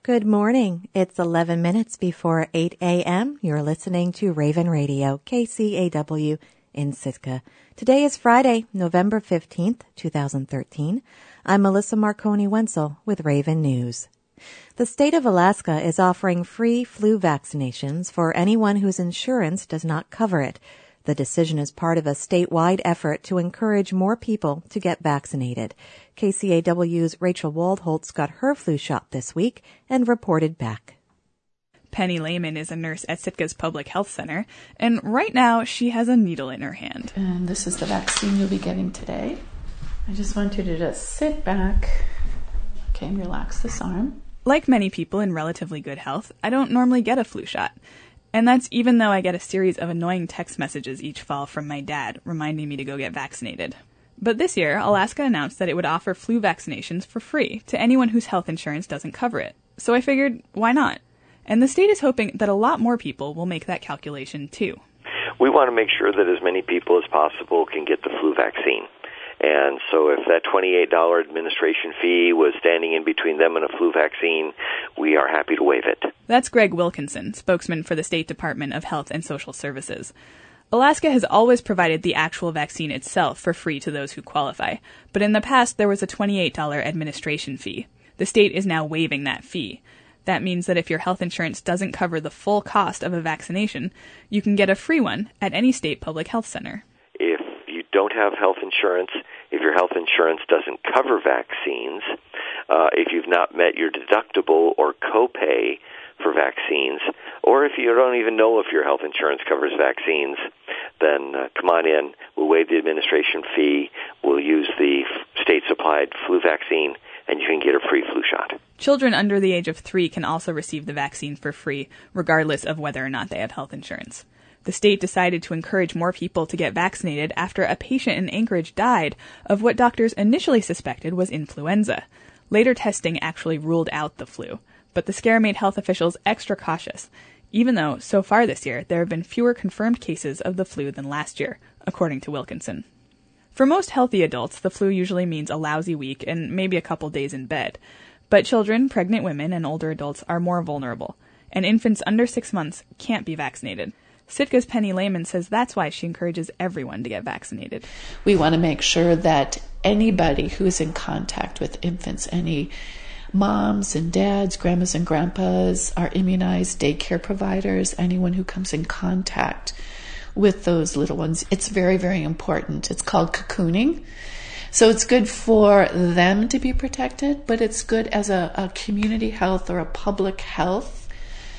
Good morning. It's 11 minutes before 8 a.m. You're listening to Raven Radio, KCAW in Sitka. Today is Friday, November 15th, 2013. I'm Melissa Marconi-Wenzel with Raven News. The state of Alaska is offering free flu vaccinations for anyone whose insurance does not cover it. The decision is part of a statewide effort to encourage more people to get vaccinated. KCAW's Rachel Waldholtz got her flu shot this week and reported back. Penny Lehman is a nurse at Sitka's Public Health Center, and right now she has a needle in her hand. And this is the vaccine you'll be getting today. I just want you to just sit back, okay, and relax this arm. Like many people in relatively good health, I don't normally get a flu shot. And that's even though I get a series of annoying text messages each fall from my dad reminding me to go get vaccinated. But this year, Alaska announced that it would offer flu vaccinations for free to anyone whose health insurance doesn't cover it. So I figured, why not? And the state is hoping that a lot more people will make that calculation too. We want to make sure that as many people as possible can get the flu vaccine. And so if that $28 administration fee was standing in between them and a flu vaccine, we are happy to waive it. That's Greg Wilkinson, spokesman for the State Department of Health and Social Services. Alaska has always provided the actual vaccine itself for free to those who qualify, but in the past there was a $28 administration fee. The state is now waiving that fee. That means that if your health insurance doesn't cover the full cost of a vaccination, you can get a free one at any state public health center. If you don't have health insurance, if your health insurance doesn't cover vaccines, if you've not met your deductible or copay for vaccines, or if you don't even know if your health insurance covers vaccines, then come on in. We'll waive the administration fee. We'll use the state-supplied flu vaccine, and you can get a free flu shot. Children under the age of 3 can also receive the vaccine for free, regardless of whether or not they have health insurance. The state decided to encourage more people to get vaccinated after a patient in Anchorage died of what doctors initially suspected was influenza. Later testing actually ruled out the flu, but the scare made health officials extra cautious, even though, so far this year, there have been fewer confirmed cases of the flu than last year, according to Wilkinson. For most healthy adults, the flu usually means a lousy week and maybe a couple days in bed. But children, pregnant women, and older adults are more vulnerable, and infants under 6 months can't be vaccinated. Sitka's Penny Lehman says that's why she encourages everyone to get vaccinated. We want to make sure that anybody who is in contact with infants, any moms and dads, grandmas and grandpas, are immunized, daycare providers, anyone who comes in contact with those little ones. It's very, very important. It's called cocooning. So it's good for them to be protected, but it's good as a community health or a public health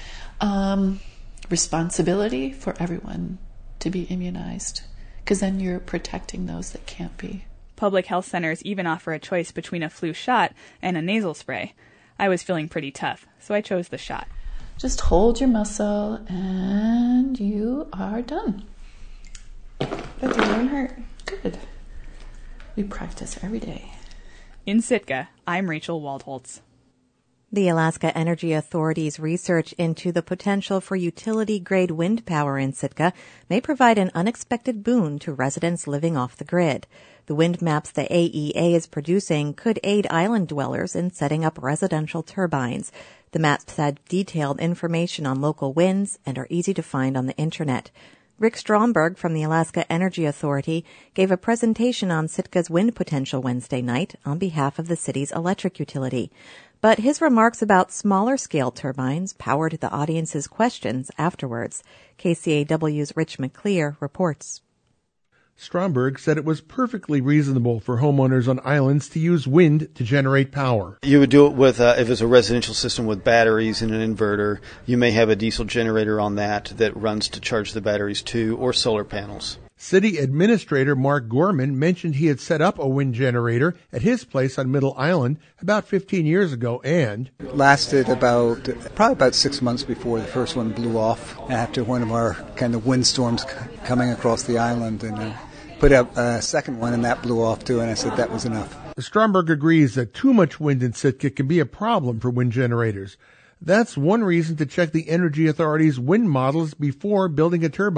responsibility for everyone to be immunized, because then you're protecting those that can't be. Public health centers even offer a choice between a flu shot and a nasal spray. I was feeling pretty tough, so I chose the shot. Just hold your muscle and you are done. That didn't even hurt. Good. We practice every day. In Sitka, I'm Rachel Waldholtz. The Alaska Energy Authority's research into the potential for utility-grade wind power in Sitka may provide an unexpected boon to residents living off the grid. The wind maps the AEA is producing could aid island dwellers in setting up residential turbines. The maps have detailed information on local winds and are easy to find on the Internet. Rick Stromberg from the Alaska Energy Authority gave a presentation on Sitka's wind potential Wednesday night on behalf of the city's electric utility. But his remarks about smaller-scale turbines powered the audience's questions afterwards. KCAW's Rich McClear reports. Stromberg said it was perfectly reasonable for homeowners on islands to use wind to generate power. You would do it with, if it's a residential system with batteries and an inverter, you may have a diesel generator on that runs to charge the batteries too, or solar panels. City Administrator Mark Gorman mentioned he had set up a wind generator at his place on Middle Island about 15 years ago and lasted probably about 6 months before the first one blew off after one of our kind of windstorms coming across the island, and put up a second one and that blew off too, and I said that was enough. Stromberg agrees that too much wind in Sitka can be a problem for wind generators. That's one reason to check the Energy Authority's wind models before building a turbine.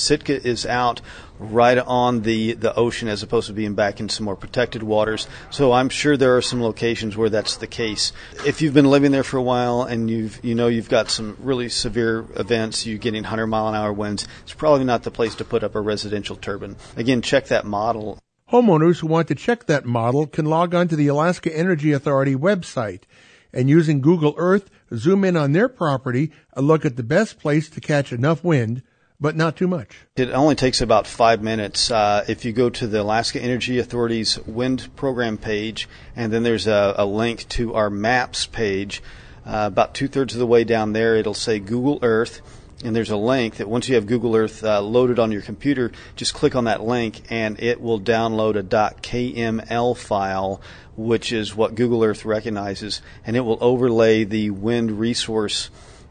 Sitka is out right on the ocean as opposed to being back in some more protected waters. So I'm sure there are some locations where that's the case. If you've been living there for a while and you've got some really severe events, you're getting 100-mile-an-hour winds, it's probably not the place to put up a residential turbine. Again, check that model. Homeowners who want to check that model can log on to the Alaska Energy Authority website and using Google Earth, zoom in on their property and look at the best place to catch enough wind, but not too much. It only takes about 5 minutes. If you go to the Alaska Energy Authority's wind program page, and then there's a link to our maps page, about 2/3 of the way down there, it'll say Google Earth, and there's a link that once you have Google Earth loaded on your computer, just click on that link, and it will download a .kml file, which is what Google Earth recognizes, and it will overlay the wind resource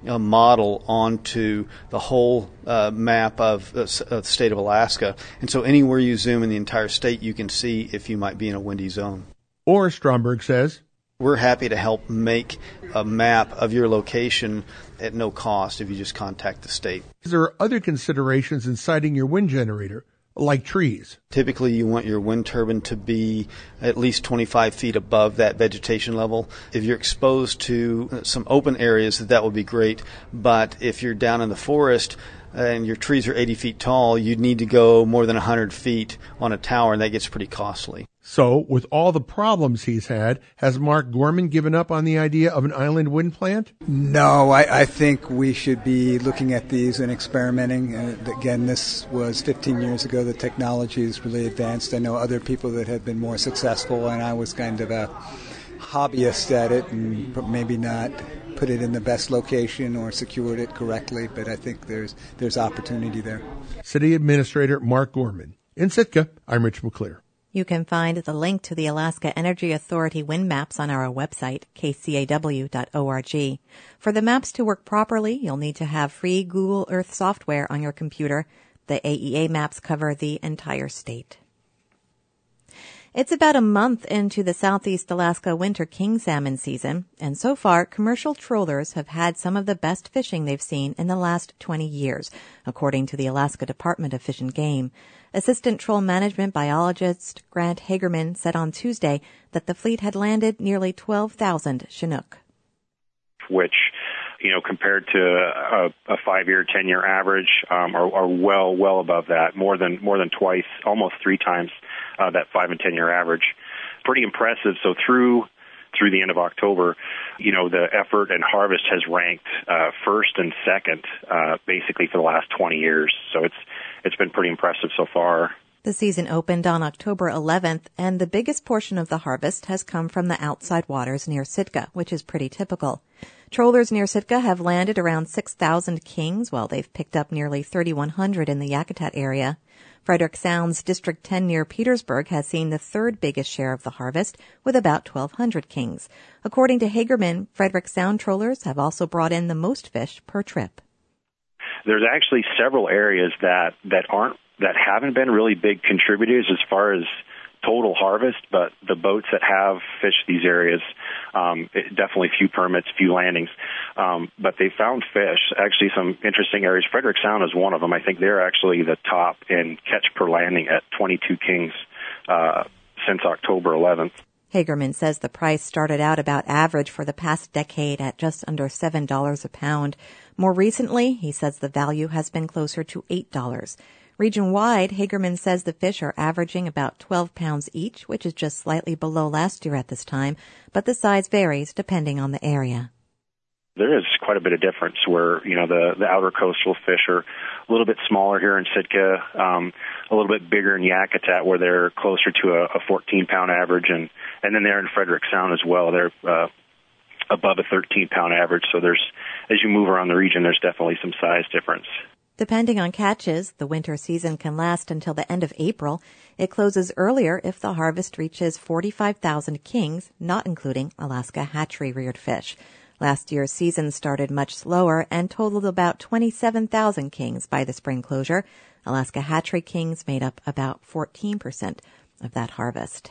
model onto the whole map of the state of Alaska. And so anywhere you zoom in the entire state, you can see if you might be in a windy zone. Or, Stromberg says, we're happy to help make a map of your location at no cost if you just contact the state. There are other considerations in siting your wind generator, like trees. Typically, you want your wind turbine to be at least 25 feet above that vegetation level. If you're exposed to some open areas, that would be great. But if you're down in the forest and your trees are 80 feet tall, you'd need to go more than 100 feet on a tower, and that gets pretty costly. So, with all the problems he's had, has Mark Gorman given up on the idea of an island wind plant? No, I think we should be looking at these and experimenting. Again, this was 15 years ago. The technology is really advanced. I know other people that have been more successful, and I was kind of a hobbyist at it and maybe not put it in the best location or secured it correctly, but I think there's opportunity there. City Administrator Mark Gorman. In Sitka, I'm Rich McClure. You can find the link to the Alaska Energy Authority wind maps on our website, kcaw.org. For the maps to work properly, you'll need to have free Google Earth software on your computer. The AEA maps cover the entire state. It's about a month into the Southeast Alaska winter king salmon season, and so far, commercial trollers have had some of the best fishing they've seen in the last 20 years, according to the Alaska Department of Fish and Game. Assistant Troll Management Biologist Grant Hagerman said on Tuesday that the fleet had landed nearly 12,000 Chinook. Which, compared to a 5-year, 10-year average, are well above that, more than twice, almost 3 times that 5 and 10-year average. Pretty impressive. So through the end of October, the effort and harvest has ranked first and second, basically for the last 20 years. So it's been pretty impressive so far. The season opened on October 11th, and the biggest portion of the harvest has come from the outside waters near Sitka, which is pretty typical. Trollers near Sitka have landed around 6,000 kings, while they've picked up nearly 3,100 in the Yakutat area. Frederick Sound's District 10 near Petersburg has seen the third biggest share of the harvest, with about 1,200 kings. According to Hagerman, Frederick Sound trollers have also brought in the most fish per trip. There's actually several areas that haven't been really big contributors as far as total harvest, but the boats that have fished these areas, definitely few permits, few landings, but they found fish. Actually, some interesting areas. Frederick Sound is one of them. I think they're actually the top in catch per landing at 22 kings since October 11th. Hagerman says the price started out about average for the past decade at just under $7 a pound. More recently, he says the value has been closer to $8. Region-wide, Hagerman says the fish are averaging about 12 pounds each, which is just slightly below last year at this time, but the size varies depending on the area. There is quite a bit of difference where, the outer coastal fish are a little bit smaller here in Sitka, a little bit bigger in Yakutat where they're closer to a 14-pound average, and then they're in Frederick Sound as well. They're above a 13-pound average, so as you move around the region, there's definitely some size difference. Depending on catches, the winter season can last until the end of April. It closes earlier if the harvest reaches 45,000 kings, not including Alaska hatchery-reared fish. Last year's season started much slower and totaled about 27,000 kings by the spring closure. Alaska hatchery kings made up about 14% of that harvest.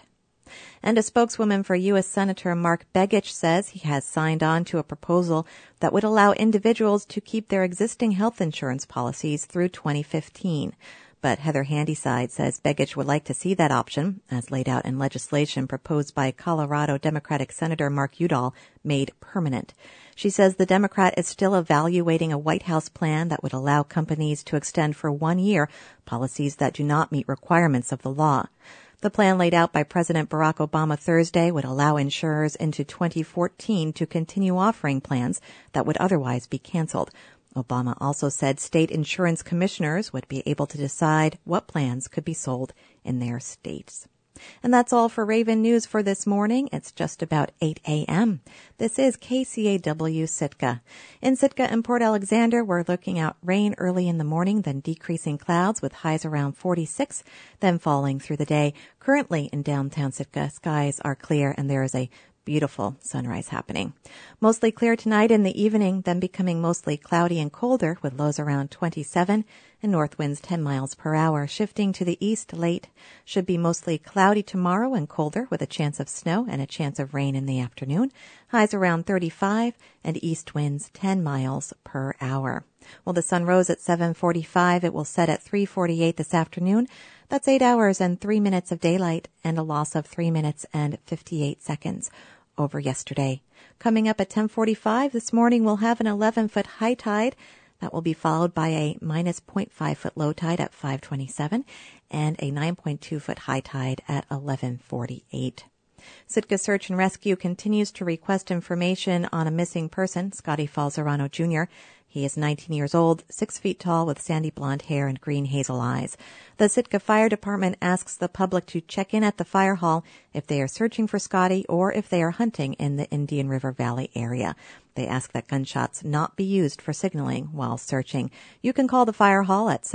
And a spokeswoman for U.S. Senator Mark Begich says he has signed on to a proposal that would allow individuals to keep their existing health insurance policies through 2015. But Heather Handyside says Begich would like to see that option, as laid out in legislation proposed by Colorado Democratic Senator Mark Udall, made permanent. She says the Democrat is still evaluating a White House plan that would allow companies to extend for 1 year policies that do not meet requirements of the law. The plan laid out by President Barack Obama Thursday would allow insurers into 2014 to continue offering plans that would otherwise be canceled. Obama also said state insurance commissioners would be able to decide what plans could be sold in their states. And that's all for Raven News for this morning. It's just about 8 a.m. This is KCAW Sitka. In Sitka and Port Alexander, we're looking at rain early in the morning, then decreasing clouds with highs around 46, then falling through the day. Currently in downtown Sitka, skies are clear and there is a beautiful sunrise happening. Mostly clear tonight in the evening, then becoming mostly cloudy and colder with lows around 27 and north winds 10 miles per hour. Shifting to the east late, should be mostly cloudy tomorrow and colder with a chance of snow and a chance of rain in the afternoon. Highs around 35 and east winds 10 miles per hour. Well, the sun rose at 7:45. It will set at 3:48 this afternoon. That's 8 hours and 3 minutes of daylight and a loss of 3 minutes and 58 seconds over yesterday. Coming up at 10:45 this morning, we'll have an 11-foot high tide. That will be followed by a minus 0.5-foot low tide at 5:27 and a 9.2-foot high tide at 11:48. Sitka Search and Rescue continues to request information on a missing person, Scotty Falzerano Jr. He is 19 years old, 6 feet tall with sandy blonde hair and green hazel eyes. The Sitka Fire Department asks the public to check in at the fire hall if they are searching for Scotty or if they are hunting in the Indian River Valley area. They ask that gunshots not be used for signaling while searching. You can call the fire hall at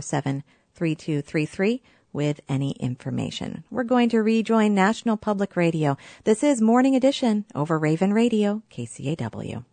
747-3233 with any information. We're going to rejoin National Public Radio. This is Morning Edition over Raven Radio, KCAW.